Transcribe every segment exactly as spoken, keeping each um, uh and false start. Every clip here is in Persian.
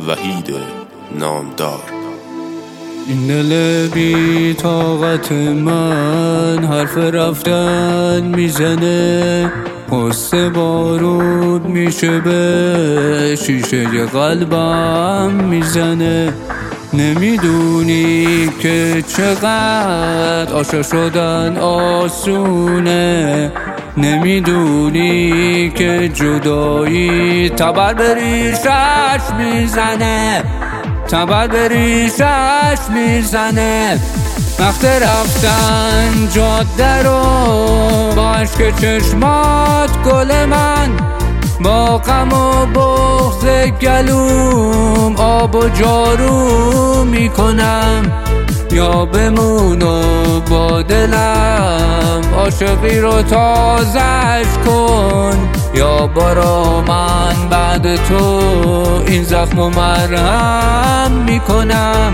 وحید نامدار. این دل بی طاقت من حرف رفتن میزنه، قصه بارود میشه به شیشه قلبم میزنه. نمیدونی که چقدر عاشق شدن آسونه، نمیدونی که جدایی تبر به ریشش میزنه، تبر به ریشش میزنه. وقت رفتن جاده رو با عشق چشمات گل من، با غم و بغض گلوم آب و جارو میکنم. یا بمون و با دلم عاشقی رو تازش کن، یا برا من بعد تو این زخم و مرهم میکنم.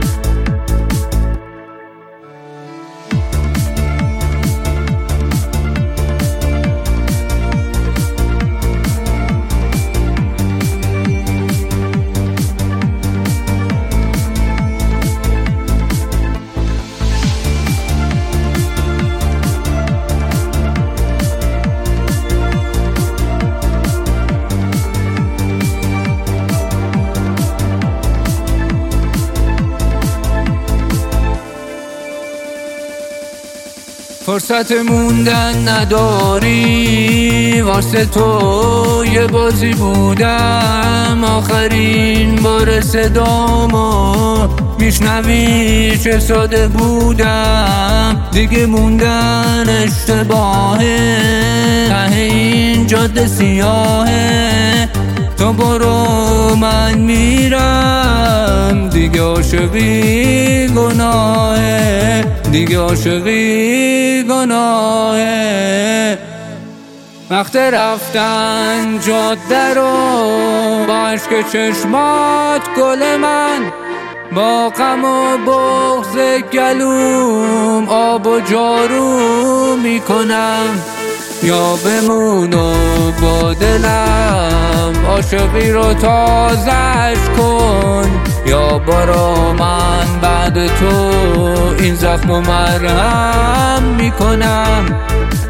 فرصت موندن نداری، واسه تو یه بازی بودم. آخرین بار صدامو میشنوی چه ساده بودم. دیگه موندن اشتباهه، ته این جاده سیاهه. تو برو من میرم، دیگه عاشقی گناهه، دیگه عاشقی گناهه. وقت رفتن جاده رو با عشق چشمات گل من، با غم و بغض گلوم آب و جارو میکنم. یا بمون و با دلم عاشقی رو تازش کن، یا برا من بعد تو این زخم و مرهم میکنم.